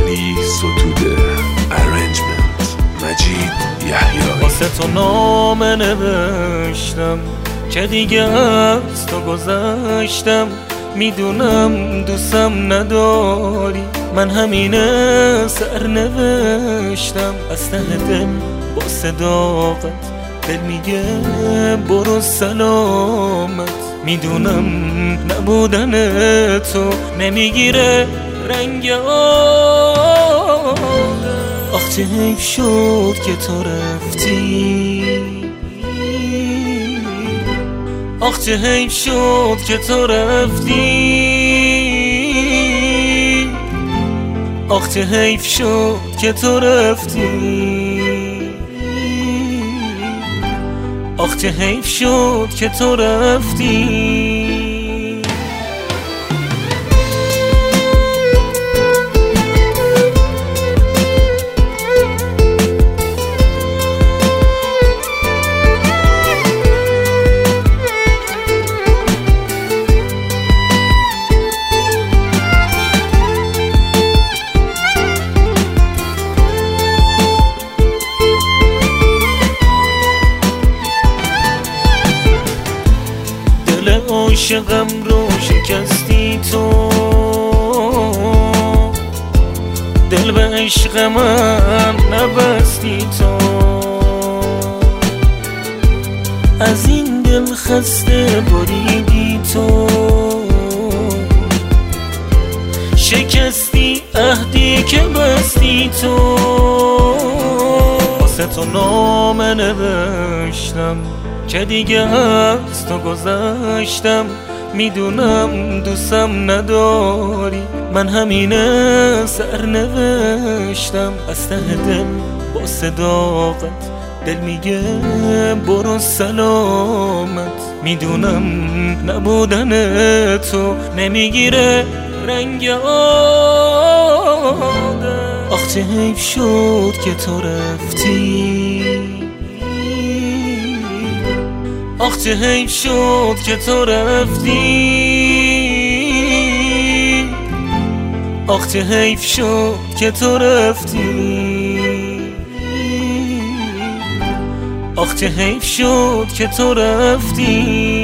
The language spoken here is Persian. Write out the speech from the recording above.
علی ستوده، ارنجمنت مجید یحیایی. واسه تو نامه نوشتم که دیگه از تو گذشتم، میدونم دوستم نداری، من همینه سر نوشتم. از ته دل با صداقت دل میگه برو سلامت، میدونم نبودن تو نمیگیره رنگ آخ چه حیف شد که تو رفتی، آخ چه حیف شد که تو رفتی، آخ چه حیف شد که تو رفتی، آخ چه حیف شد که تو رفتی. عاشقم رو شکستی تو، دل به عشق من نبستی تو، از این دل خسته بریدی تو، شکستی عهدی که بستی تو. واسه تو نامه نوشتم که دیگه از تو گذشتم، میدونم دوستم نداری، من همینه سر نوشتم. از ته دل با صداقت دل میگه برو سلامت، میدونم نبودن تو نمیگیره رنگ آدم. آخ چه حیف شد که تو رفتی، آخ چه حیف شد که تو رفتی، آخ چه حیف شد که تو رفتی، آخ چه حیف شد که تو رفتی.